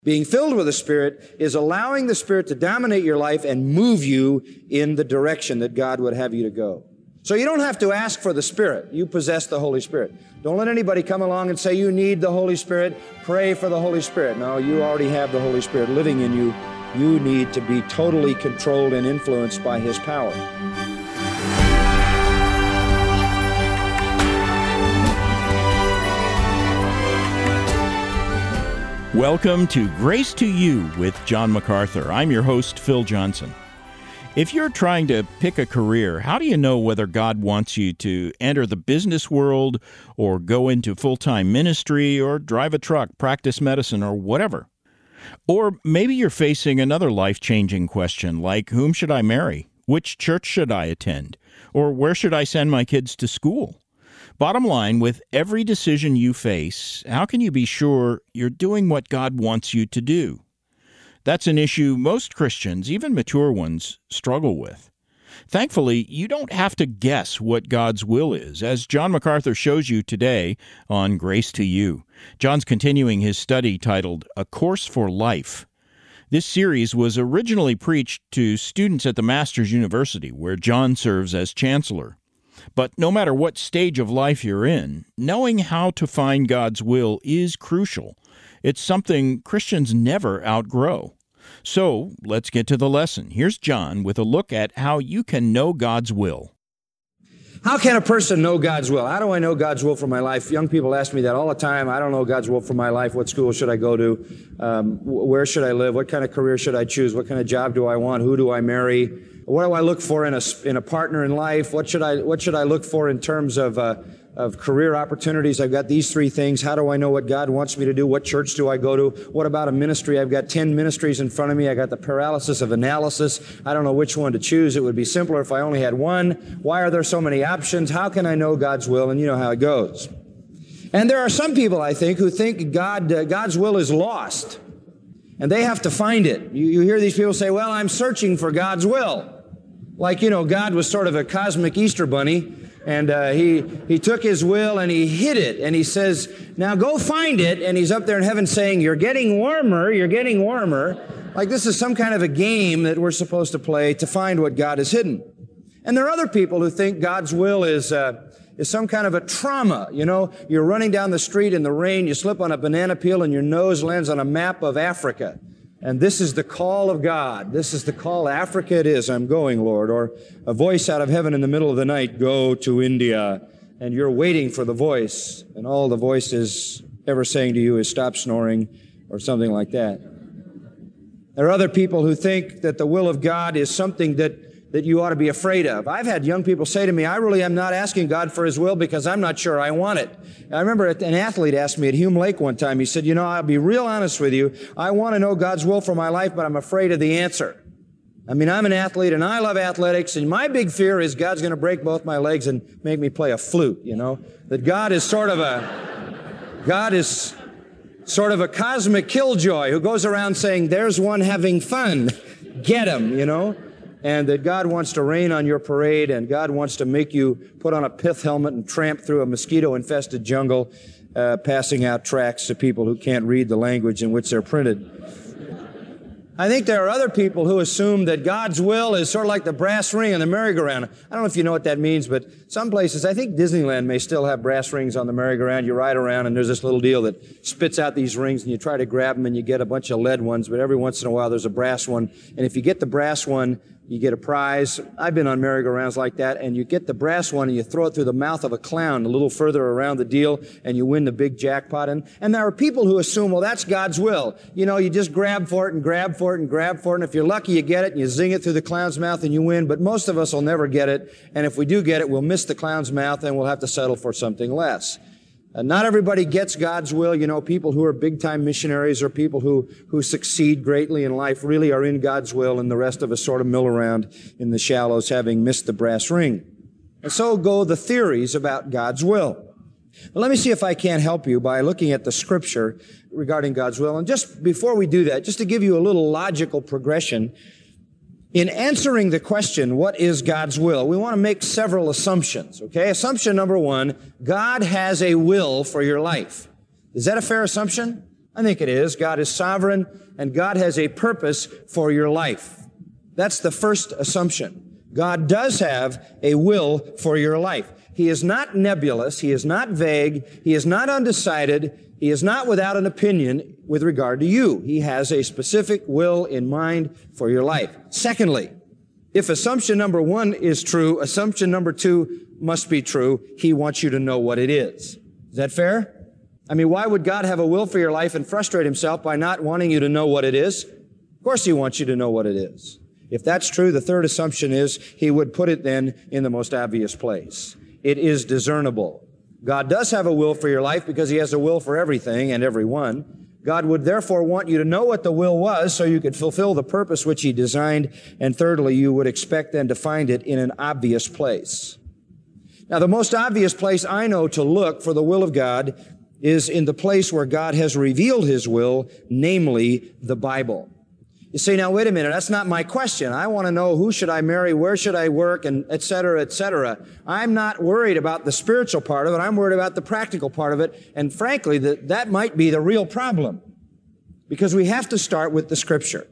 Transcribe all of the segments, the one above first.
Being filled with the Spirit is allowing the Spirit to dominate your life and move you in the direction that God would have you to go. So you don't have to ask for the Spirit. You possess the Holy Spirit. Don't let anybody come along and say you need the Holy Spirit. Pray for the Holy Spirit. No, you already have the Holy Spirit living in you. You need to be totally controlled and influenced by His power. Welcome to Grace to You with John MacArthur. I'm your host, Phil Johnson. If you're trying to pick a career, how do you know whether God wants you to enter the business world or go into full-time ministry or drive a truck, practice medicine, or whatever? Or maybe you're facing another life-changing question like, whom should I marry? Which church should I attend? Or where should I send my kids to school? Bottom line, with every decision you face, how can you be sure you're doing what God wants you to do? That's an issue most Christians, even mature ones, struggle with. Thankfully, you don't have to guess what God's will is, as John MacArthur shows you today on Grace to You. John's continuing his study titled A Course for Life. This series was originally preached to students at the Masters University, where John serves as chancellor. But no matter what stage of life you're in, knowing how to find God's will is crucial. It's something Christians never outgrow. So let's get to the lesson. Here's John with a look at how you can know God's will. How can a person know God's will? How do I know God's will for my life? Young people ask me that all the time. I don't know God's will for my life. What school should I go to? Where should I live? What kind of career should I choose? What kind of job do I want? Who do I marry? What do I look for in a partner in life? What should I look for in terms of career opportunities? I've got these three things. How do I know what God wants me to do? What church do I go to? What about a ministry? I've got 10 ministries in front of me. I got the paralysis of analysis. I don't know which one to choose. It would be simpler if I only had one. Why are there so many options? How can I know God's will? And you know how it goes. And there are some people, I think, who think God's will is lost. And they have to find it. You hear these people say, well, I'm searching for God's will. Like, God was sort of a cosmic Easter bunny, and he took His will and He hid it, and He says, now go find it, and He's up there in heaven saying, you're getting warmer, you're getting warmer. Like this is some kind of a game that we're supposed to play to find what God has hidden. And there are other people who think God's will is some kind of a trauma. You're running down the street in the rain, you slip on a banana peel, and your nose lands on a map of Africa. And this is the call of God. This is the call. Africa it is. I'm going, Lord. Or a voice out of heaven in the middle of the night, go to India. And you're waiting for the voice. And all the voice is ever saying to you is stop snoring or something like that. There are other people who think that the will of God is something that you ought to be afraid of. I've had young people say to me, I really am not asking God for His will because I'm not sure I want it. I remember an athlete asked me at Hume Lake one time, he said, I'll be real honest with you. I want to know God's will for my life, but I'm afraid of the answer. I'm an athlete and I love athletics, and my big fear is God's going to break both my legs and make me play a flute, That God is sort of a cosmic killjoy who goes around saying, there's one having fun. Get him, And that God wants to rain on your parade, and God wants to make you put on a pith helmet and tramp through a mosquito-infested jungle, passing out tracts to people who can't read the language in which they're printed. I think there are other people who assume that God's will is sort of like the brass ring on the merry-go-round. I don't know if you know what that means, but some places, I think Disneyland may still have brass rings on the merry-go-round. You ride around and there's this little deal that spits out these rings, and you try to grab them and you get a bunch of lead ones, but every once in a while there's a brass one. And if you get the brass one, you get a prize. I've been on merry-go-rounds like that, and you get the brass one and you throw it through the mouth of a clown a little further around the deal, and you win the big jackpot. And there are people who assume, well, that's God's will. You just grab for it and grab for it and grab for it, and if you're lucky, you get it, and you zing it through the clown's mouth and you win. But most of us will never get it, and if we do get it, we'll miss the clown's mouth and we'll have to settle for something less. Not everybody gets God's will. People who are big-time missionaries or people who succeed greatly in life really are in God's will, and the rest of us sort of mill around in the shallows having missed the brass ring. And so go the theories about God's will. But let me see if I can't help you by looking at the Scripture regarding God's will. And just before we do that, just to give you a little logical progression, in answering the question, what is God's will, we want to make several assumptions, okay? Assumption number one, God has a will for your life. Is that a fair assumption? I think it is. God is sovereign, and God has a purpose for your life. That's the first assumption. God does have a will for your life. He is not nebulous. He is not vague. He is not undecided. He is not without an opinion with regard to you. He has a specific will in mind for your life. Secondly, if assumption number one is true, assumption number two must be true. He wants you to know what it is. Is that fair? I mean, why would God have a will for your life and frustrate himself by not wanting you to know what it is? Of course he wants you to know what it is. If that's true, the third assumption is he would put it then in the most obvious place. It is discernible. God does have a will for your life because he has a will for everything and everyone. God would therefore want you to know what the will was so you could fulfill the purpose which he designed. And thirdly, you would expect then to find it in an obvious place. Now, the most obvious place I know to look for the will of God is in the place where God has revealed his will, namely the Bible. You say, now, wait a minute, that's not my question. I want to know who should I marry, where should I work, and et cetera, et cetera. I'm not worried about the spiritual part of it. I'm worried about the practical part of it. And frankly, that might be the real problem, because we have to start with the Scripture.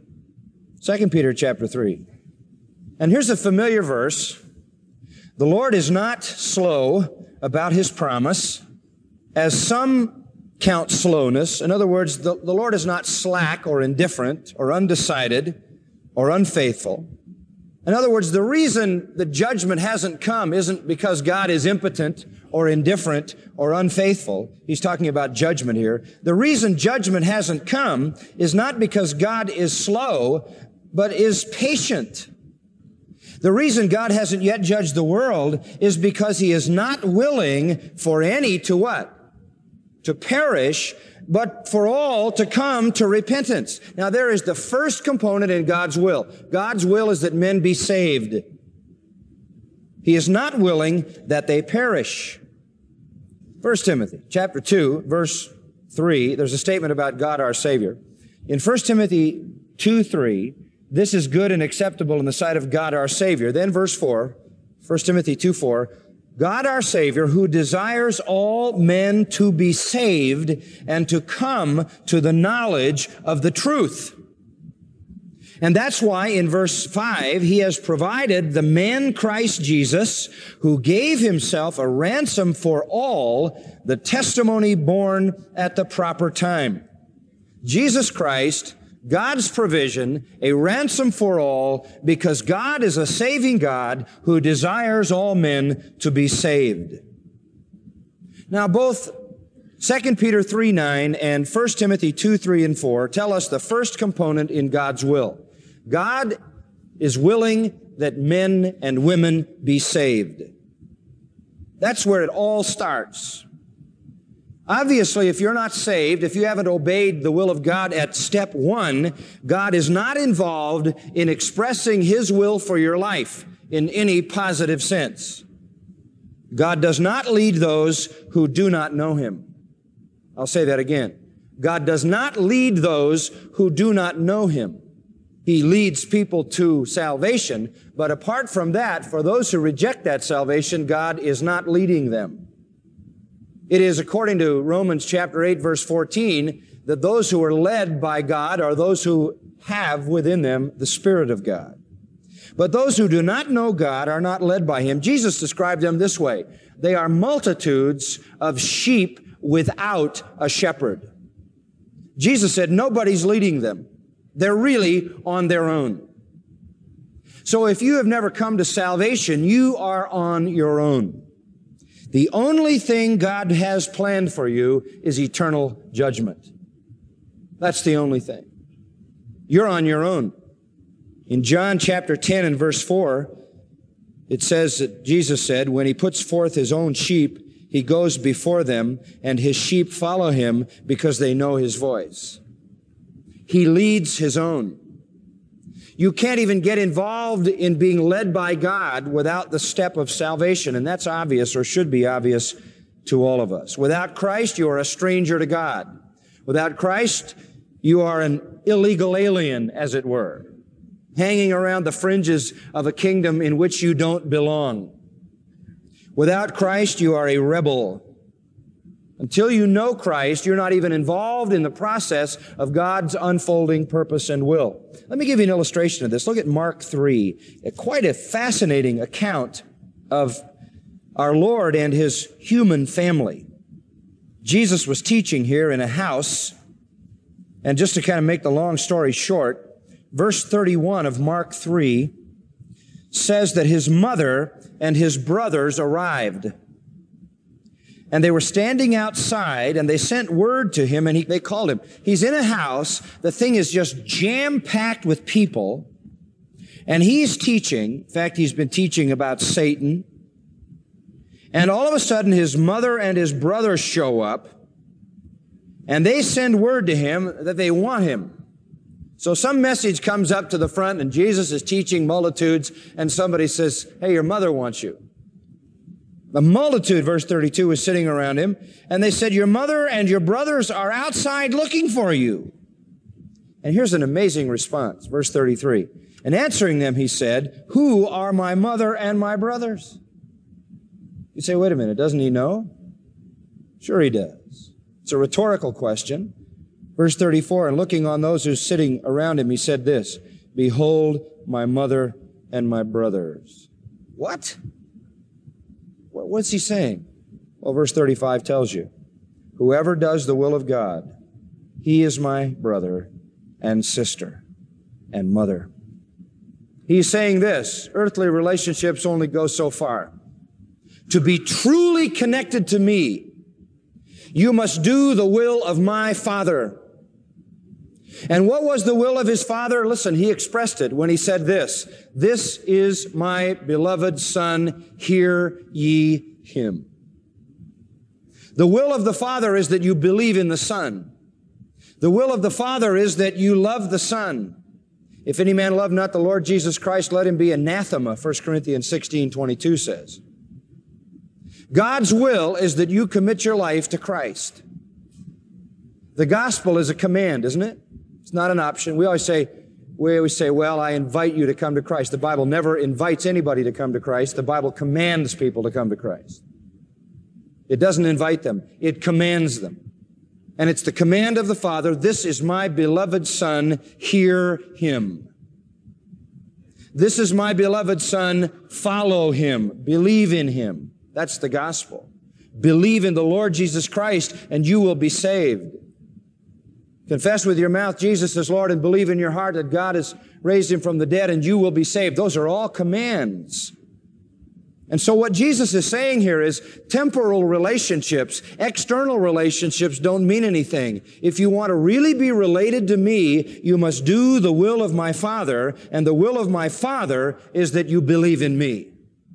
2 Peter chapter 3. And here's a familiar verse. The Lord is not slow about his promise, as some count slowness. In other words, the Lord is not slack or indifferent or undecided or unfaithful. In other words, the reason the judgment hasn't come isn't because God is impotent or indifferent or unfaithful. He's talking about judgment here. The reason judgment hasn't come is not because God is slow, but is patient. The reason God hasn't yet judged the world is because he is not willing for any to what? To perish, but for all to come to repentance. Now, there is the first component in God's will. God's will is that men be saved. He is not willing that they perish. 1 Timothy chapter 2, verse 3, there's a statement about God our Savior. In 1 Timothy 2:3, this is good and acceptable in the sight of God our Savior. Then verse 4, 1 Timothy 2:4, God our Savior, who desires all men to be saved and to come to the knowledge of the truth. And that's why in verse 5, he has provided the man Christ Jesus, who gave himself a ransom for all, the testimony born at the proper time. Jesus Christ, God's provision, a ransom for all, because God is a saving God who desires all men to be saved. Now, both 2 Peter 3:9 and 1 Timothy 2:3 and 4 tell us the first component in God's will. God is willing that men and women be saved. That's where it all starts. Obviously, if you're not saved, if you haven't obeyed the will of God at step one, God is not involved in expressing his will for your life in any positive sense. God does not lead those who do not know him. I'll say that again. God does not lead those who do not know him. He leads people to salvation, but apart from that, for those who reject that salvation, God is not leading them. It is, according to Romans chapter 8, verse 14, that those who are led by God are those who have within them the Spirit of God. But those who do not know God are not led by him. Jesus described them this way. They are multitudes of sheep without a shepherd. Jesus said nobody's leading them. They're really on their own. So if you have never come to salvation, you are on your own. The only thing God has planned for you is eternal judgment. That's the only thing. You're on your own. In John chapter 10 and verse 4, it says that Jesus said, when he puts forth his own sheep, he goes before them, and his sheep follow him because they know his voice. He leads his own. You can't even get involved in being led by God without the step of salvation, and that's obvious, or should be obvious to all of us. Without Christ, you are a stranger to God. Without Christ, you are an illegal alien, as it were, hanging around the fringes of a kingdom in which you don't belong. Without Christ, you are a rebel, Until you know Christ, you're not even involved in the process of God's unfolding purpose and will. Let me give you an illustration of this. Look at Mark 3. Quite a fascinating account of our Lord and His human family. Jesus was teaching here in a house, and just to kind of make the long story short, verse 31 of Mark 3 says that His mother and His brothers arrived. And they were standing outside, and they sent word to Him, and they called Him. He's in a house. The thing is just jam-packed with people, and He's teaching. In fact, He's been teaching about Satan. And all of a sudden, His mother and His brothers show up, and they send word to Him that they want Him. So some message comes up to the front, and Jesus is teaching multitudes, and somebody says, hey, your mother wants you. The multitude, verse 32, was sitting around Him, and they said, your mother and your brothers are outside looking for you. And here's an amazing response, verse 33. And answering them, He said, who are my mother and my brothers? You say, wait a minute, doesn't He know? Sure He does. It's a rhetorical question. Verse 34, and looking on those who are sitting around Him, He said this, behold my mother and my brothers. What? What's He saying? Well, verse 35 tells you, whoever does the will of God, he is my brother and sister and mother. He's saying this, earthly relationships only go so far. To be truly connected to me, you must do the will of my Father. And what was the will of His Father? Listen, He expressed it when He said this is my beloved Son, hear ye Him. The will of the Father is that you believe in the Son. The will of the Father is that you love the Son. If any man love not the Lord Jesus Christ, let him be anathema, 1 Corinthians 16:22 says. God's will is that you commit your life to Christ. The gospel is a command, isn't it? It's not an option. We always say, well, I invite you to come to Christ. The Bible never invites anybody to come to Christ. The Bible commands people to come to Christ. It doesn't invite them. It commands them. And it's the command of the Father, this is my beloved Son, hear Him. This is my beloved Son, follow Him, believe in Him. That's the gospel. Believe in the Lord Jesus Christ and you will be saved. Confess with your mouth Jesus is Lord and believe in your heart that God has raised Him from the dead and you will be saved. Those are all commands. And so what Jesus is saying here is temporal relationships, external relationships don't mean anything. If you want to really be related to me, you must do the will of my Father, and the will of my Father is that you believe in me.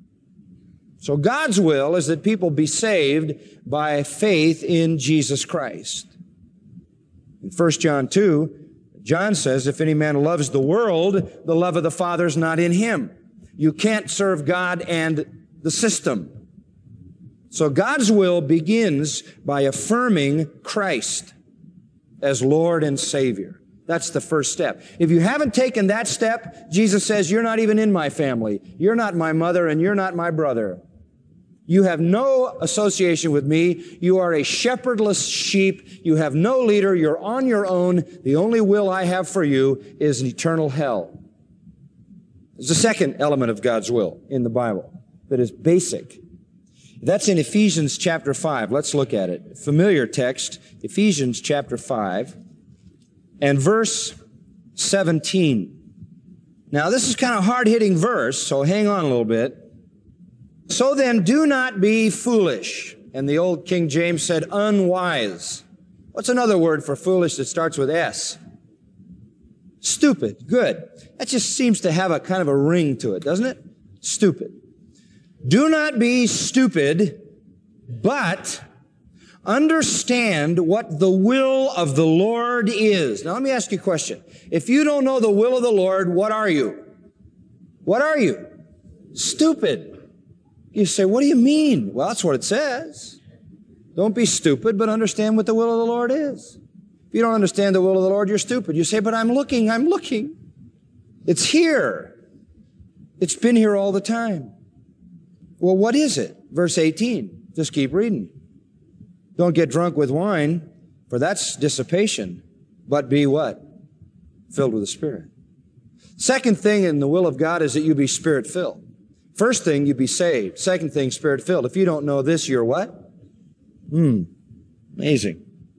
So God's will is that people be saved by faith in Jesus Christ. In 1 John 2, John says, if any man loves the world, the love of the Father is not in him. You can't serve God and the system. So God's will begins by affirming Christ as Lord and Savior. That's the first step. If you haven't taken that step, Jesus says, you're not even in my family. You're not my mother and you're not my brother. You have no association with me. You are a shepherdless sheep. You have no leader. You're on your own. The only will I have for you is an eternal hell. There's a second element of God's will in the Bible that is basic. That's in Ephesians chapter 5. Let's look at it. Familiar text, Ephesians chapter 5 and verse 17. Now, this is kind of a hard-hitting verse, so hang on a little bit. So then, do not be foolish. And the old King James said unwise. What's another word for foolish that starts with S? Stupid. Good. That just seems to have a kind of a ring to it, doesn't it? Stupid. Do not be stupid, but understand what the will of the Lord is. Now, let me ask you a question. If you don't know the will of the Lord, what are you? What are you? Stupid. You say, what do you mean? Well, that's what it says. Don't be stupid, but understand what the will of the Lord is. If you don't understand the will of the Lord, you're stupid. You say, but I'm looking. It's here. It's been here all the time. Well, what is it? Verse 18. Just keep reading. Don't get drunk with wine, for that's dissipation, but be what? Filled with the Spirit. Second thing in the will of God is that you be Spirit-filled. First thing, you be saved. Second thing, Spirit-filled. If you don't know this, you're what? Amazing.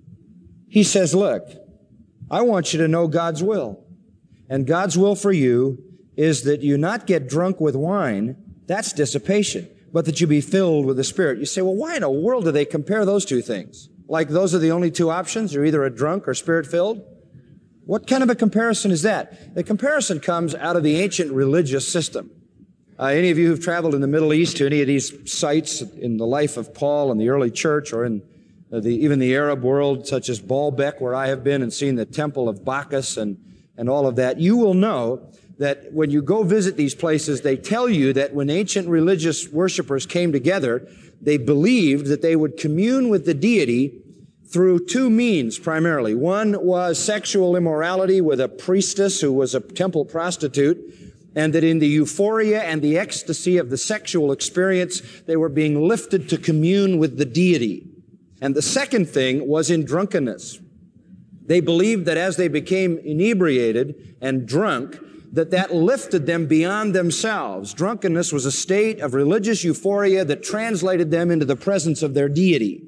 He says, look, I want you to know God's will. And God's will for you is that you not get drunk with wine, that's dissipation, but that you be filled with the Spirit. You say, well, why in the world do they compare those two things? Like those are the only two options? You're either a drunk or Spirit-filled? What kind of a comparison is that? The comparison comes out of the ancient religious system. Any of you who've traveled in the Middle East to any of these sites in the life of Paul and the early church, or in even the Arab world, such as Baalbek, where I have been and seen the temple of Bacchus and all of that, you will know that when you go visit these places, they tell you that when ancient religious worshipers came together, they believed that they would commune with the deity through two means primarily. One was sexual immorality with a priestess who was a temple prostitute, and that in the euphoria and the ecstasy of the sexual experience, they were being lifted to commune with the deity. And the second thing was in drunkenness. They believed that as they became inebriated and drunk, that lifted them beyond themselves. Drunkenness was a state of religious euphoria that translated them into the presence of their deity.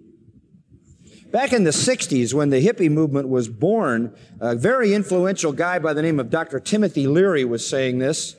Back in the 60s, when the hippie movement was born, a very influential guy by the name of Dr. Timothy Leary was saying this.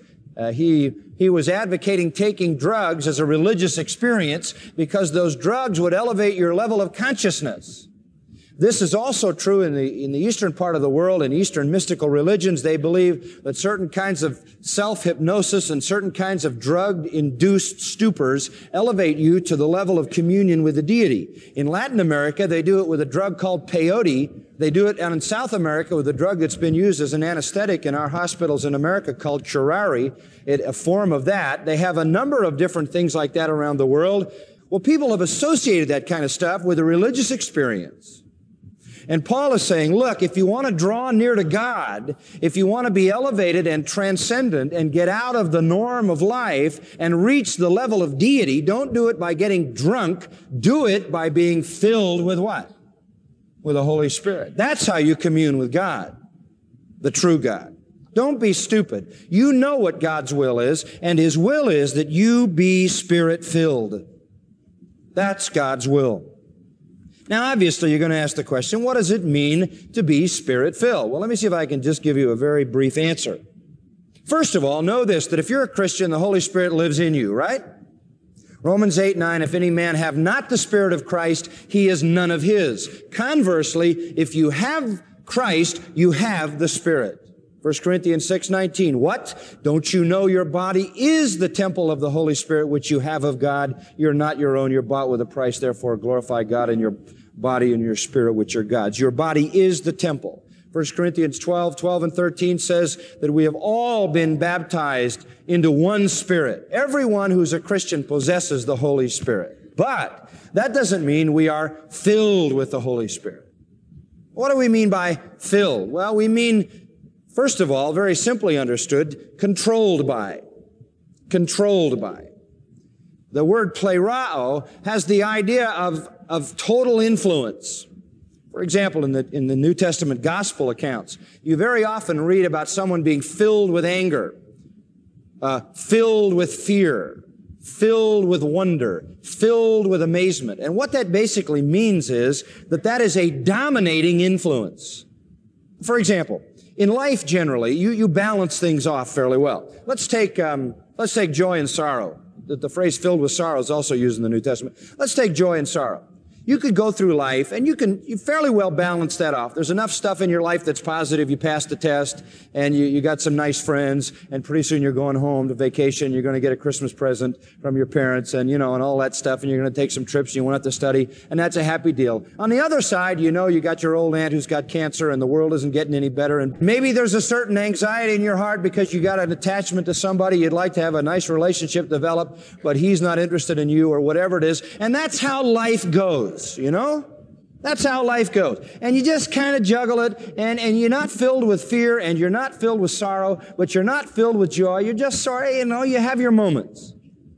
He was advocating taking drugs as a religious experience because those drugs would elevate your level of consciousness. This is also true in the eastern part of the world. In Eastern mystical religions, they believe that certain kinds of self-hypnosis and certain kinds of drug-induced stupors elevate you to the level of communion with the deity. In Latin America, they do it with a drug called peyote. They do it in South America with a drug that's been used as an anesthetic in our hospitals in America called curare, a form of that. They have a number of different things like that around the world. Well, people have associated that kind of stuff with a religious experience. And Paul is saying, look, if you want to draw near to God, if you want to be elevated and transcendent and get out of the norm of life and reach the level of deity, don't do it by getting drunk. Do it by being filled with what? With the Holy Spirit. That's how you commune with God, the true God. Don't be stupid. You know what God's will is, and His will is that you be Spirit-filled. That's God's will. Now, obviously, you're going to ask the question, what does it mean to be Spirit-filled? Well, let me see if I can just give you a very brief answer. First of all, know this, that if you're a Christian, the Holy Spirit lives in you, right? Romans 8:9, if any man have not the Spirit of Christ, he is none of his. Conversely, if you have Christ, you have the Spirit. 1 Corinthians 6:19, what? Don't you know your body is the temple of the Holy Spirit which you have of God? You're not your own, you're bought with a price, therefore glorify God in your body and your spirit which are God's. Your body is the temple. 1 Corinthians 12 and 13 says that we have all been baptized into one Spirit. Everyone who's a Christian possesses the Holy Spirit. But that doesn't mean we are filled with the Holy Spirit. What do we mean by filled? Well, we mean, first of all, very simply understood, controlled by. Controlled by. The word plerao has the idea of total influence. For example, in the New Testament gospel accounts, you very often read about someone being filled with anger, filled with fear, filled with wonder, filled with amazement. And what that basically means is that is a dominating influence. For example, in life generally, you balance things off fairly well. Let's take joy and sorrow. The phrase filled with sorrow is also used in the New Testament. Let's take joy and sorrow. You could go through life and you fairly well balance that off. There's enough stuff in your life that's positive. You passed the test and you got some nice friends, and pretty soon you're going home to vacation. You're going to get a Christmas present from your parents and and all that stuff, and you're going to take some trips. You won't have to study, and that's a happy deal. On the other side, you got your old aunt who's got cancer and the world isn't getting any better, and maybe there's a certain anxiety in your heart because you got an attachment to somebody. You'd like to have a nice relationship develop, but he's not interested in you or whatever it is, and that's how life goes. That's how life goes. And you just kind of juggle it, and you're not filled with fear, and you're not filled with sorrow, but you're not filled with joy. You're just sorry, you have your moments.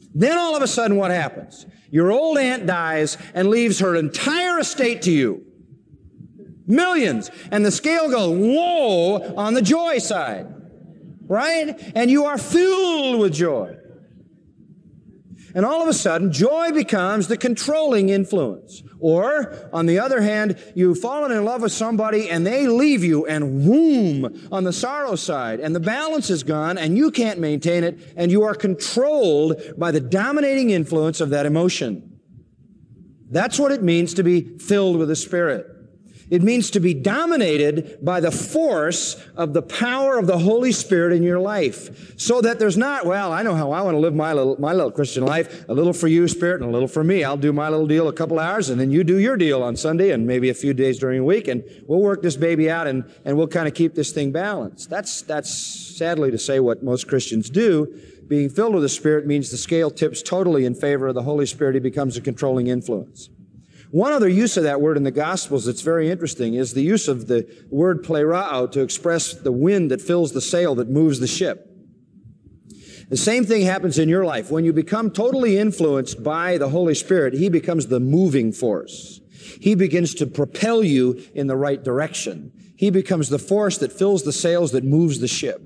Then all of a sudden what happens? Your old aunt dies and leaves her entire estate to you. Millions. And the scale goes, whoa, on the joy side. Right? And you are filled with joy. And all of a sudden, joy becomes the controlling influence. Or, on the other hand, you've fallen in love with somebody and they leave you and whoom on the sorrow side. And the balance is gone and you can't maintain it and you are controlled by the dominating influence of that emotion. That's what it means to be filled with the Spirit. It means to be dominated by the force of the power of the Holy Spirit in your life. So that there's not, well, I know how I want to live my little Christian life. A little for you, Spirit, and a little for me. I'll do my little deal a couple hours, and then you do your deal on Sunday and maybe a few days during the week, and we'll work this baby out, and we'll kind of keep this thing balanced. That's sadly to say what most Christians do. Being filled with the Spirit means the scale tips totally in favor of the Holy Spirit. He becomes a controlling influence. One other use of that word in the Gospels that's very interesting is the use of the word plerao to express the wind that fills the sail that moves the ship. The same thing happens in your life. When you become totally influenced by the Holy Spirit, He becomes the moving force. He begins to propel you in the right direction. He becomes the force that fills the sails that moves the ship.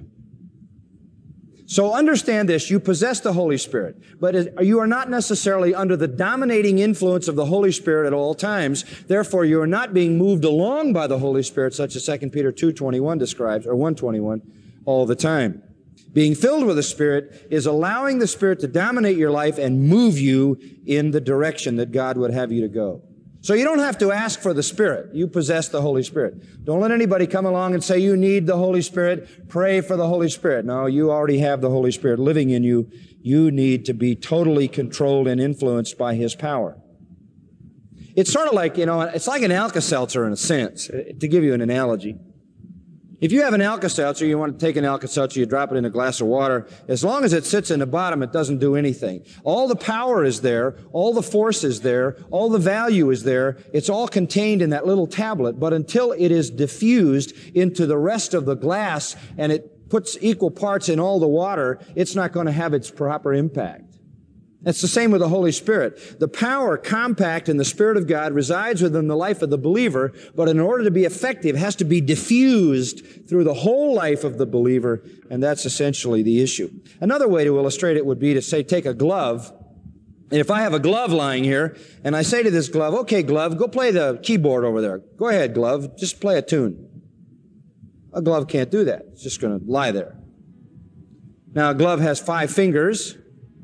So understand this, you possess the Holy Spirit, but you are not necessarily under the dominating influence of the Holy Spirit at all times. Therefore, you are not being moved along by the Holy Spirit, such as 2 Peter 2:21 describes, or 1:21, all the time. Being filled with the Spirit is allowing the Spirit to dominate your life and move you in the direction that God would have you to go. So you don't have to ask for the Spirit. You possess the Holy Spirit. Don't let anybody come along and say you need the Holy Spirit. Pray for the Holy Spirit. No, you already have the Holy Spirit living in you. You need to be totally controlled and influenced by His power. It's sort of like, it's like an Alka-Seltzer in a sense, to give you an analogy. If you have an Alka-Seltzer, you want to take an Alka-Seltzer, you drop it in a glass of water. As long as it sits in the bottom, it doesn't do anything. All the power is there. All the force is there. All the value is there. It's all contained in that little tablet. But until it is diffused into the rest of the glass and it puts equal parts in all the water, it's not going to have its proper impact. It's the same with the Holy Spirit. The power compact in the Spirit of God resides within the life of the believer, but in order to be effective, it has to be diffused through the whole life of the believer, and that's essentially the issue. Another way to illustrate it would be to say, take a glove, and if I have a glove lying here, and I say to this glove, okay, glove, go play the keyboard over there. Go ahead, glove, just play a tune. A glove can't do that. It's just going to lie there. Now, a glove has 5 fingers,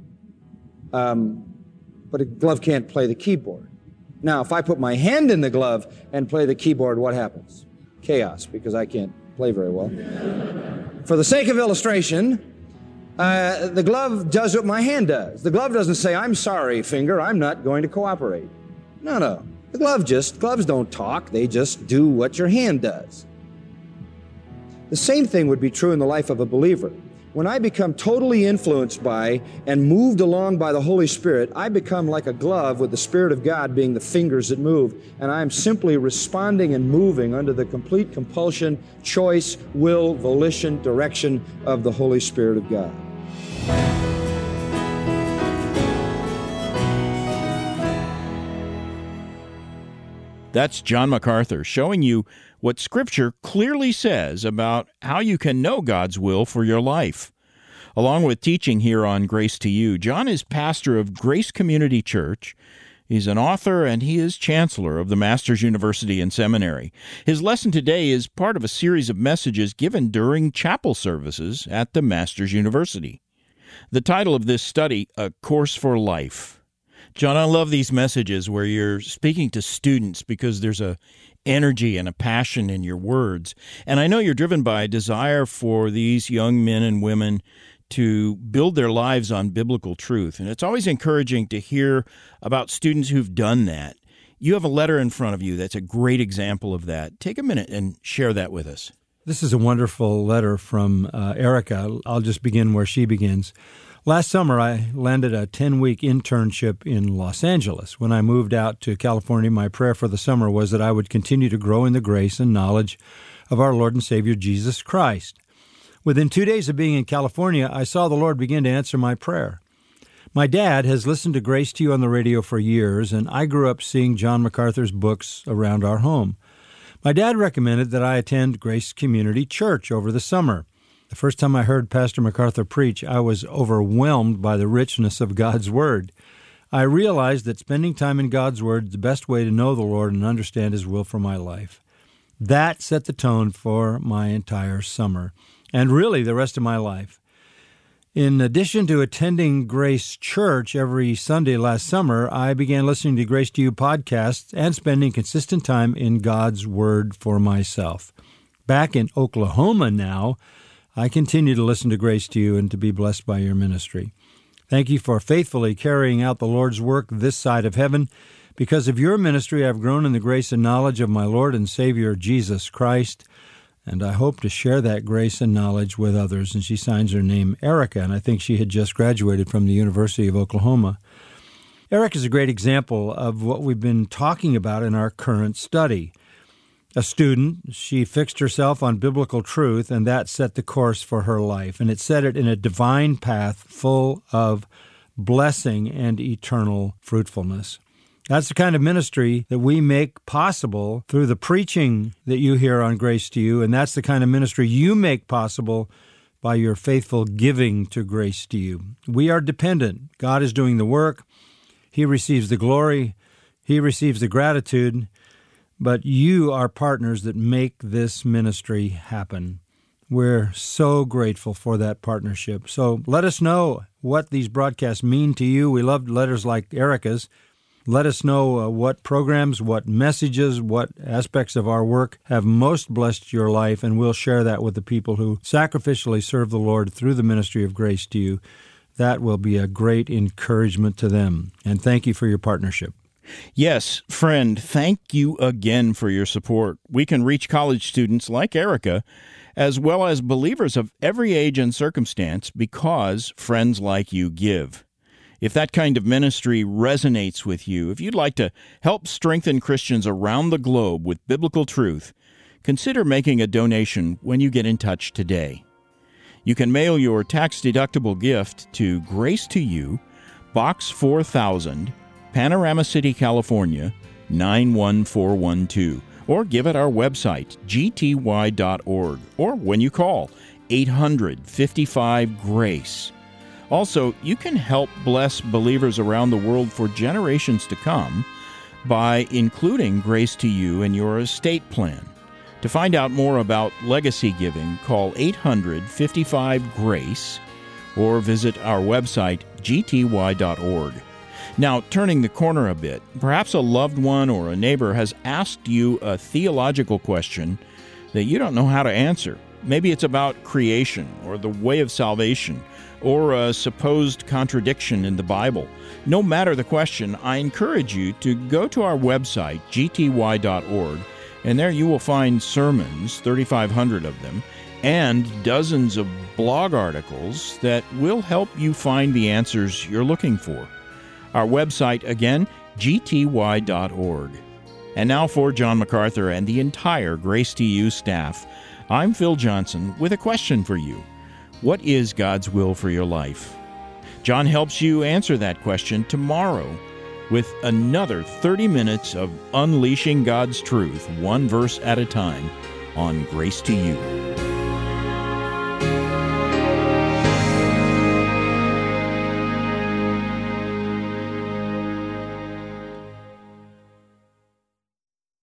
but a glove can't play the keyboard. Now, if I put my hand in the glove and play the keyboard, what happens? Chaos, because I can't play very well. For the sake of illustration, the glove does what my hand does. The glove doesn't say, I'm sorry, finger, I'm not going to cooperate. No. The gloves don't talk, they just do what your hand does. The same thing would be true in the life of a believer. When I become totally influenced by and moved along by the Holy Spirit, I become like a glove with the Spirit of God being the fingers that move, and I am simply responding and moving under the complete compulsion, choice, will, volition, direction of the Holy Spirit of God. That's John MacArthur showing you what Scripture clearly says about how you can know God's will for your life. Along with teaching here on Grace to You, John is pastor of Grace Community Church. He's an author, and he is chancellor of the Masters University and Seminary. His lesson today is part of a series of messages given during chapel services at the Masters University. The title of this study, A Course for Life. John, I love these messages where you're speaking to students because there's a energy and a passion in your words. And I know you're driven by a desire for these young men and women to build their lives on biblical truth. And it's always encouraging to hear about students who've done that. You have a letter in front of you that's a great example of that. Take a minute and share that with us. This is a wonderful letter from Erica. I'll just begin where she begins. Last summer, I landed a 10-week internship in Los Angeles. When I moved out to California, my prayer for the summer was that I would continue to grow in the grace and knowledge of our Lord and Savior, Jesus Christ. Within 2 days of being in California, I saw the Lord begin to answer my prayer. My dad has listened to Grace to You on the radio for years, and I grew up seeing John MacArthur's books around our home. My dad recommended that I attend Grace Community Church over the summer. The first time I heard Pastor MacArthur preach, I was overwhelmed by the richness of God's Word. I realized that spending time in God's Word is the best way to know the Lord and understand His will for my life. That set the tone for my entire summer, and really the rest of my life. In addition to attending Grace Church every Sunday last summer, I began listening to Grace to You podcasts and spending consistent time in God's Word for myself. Back in Oklahoma now, I continue to listen to Grace to You and to be blessed by your ministry. Thank you for faithfully carrying out the Lord's work this side of heaven. Because of your ministry, I've grown in the grace and knowledge of my Lord and Savior, Jesus Christ, and I hope to share that grace and knowledge with others. And she signs her name Erica, and I think she had just graduated from the University of Oklahoma. Erica is a great example of what we've been talking about in our current study. A student, she fixed herself on biblical truth, and that set the course for her life. And it set it in a divine path full of blessing and eternal fruitfulness. That's the kind of ministry that we make possible through the preaching that you hear on Grace to You, and that's the kind of ministry you make possible by your faithful giving to Grace to You. We are dependent. God is doing the work. He receives the glory. He receives the gratitude. But you are partners that make this ministry happen. We're so grateful for that partnership. So let us know what these broadcasts mean to you. We love letters like Erica's. Let us know what programs, what messages, what aspects of our work have most blessed your life, and we'll share that with the people who sacrificially serve the Lord through the ministry of Grace to You. That will be a great encouragement to them. And thank you for your partnership. Yes, friend, thank you again for your support. We can reach college students like Erica, as well as believers of every age and circumstance, because friends like you give. If that kind of ministry resonates with you, if you'd like to help strengthen Christians around the globe with biblical truth, consider making a donation when you get in touch today. You can mail your tax-deductible gift to Grace to You, Box 4000, Panorama City, California, 91412, or give at our website, gty.org, or when you call 800-55-GRACE. Also, you can help bless believers around the world for generations to come by including Grace to You in your estate plan. To find out more about legacy giving, call 800-55-GRACE or visit our website, gty.org. Now, turning the corner a bit, perhaps a loved one or a neighbor has asked you a theological question that you don't know how to answer. Maybe it's about creation or the way of salvation, or a supposed contradiction in the Bible. No matter the question, I encourage you to go to our website, gty.org, and there you will find sermons, 3,500 of them, and dozens of blog articles that will help you find the answers you're looking for. Our website, again, gty.org. And now for John MacArthur and the entire Grace to You staff, I'm Phil Johnson with a question for you. What is God's will for your life? John helps you answer that question tomorrow with another 30 minutes of unleashing God's truth, one verse at a time, on Grace to You.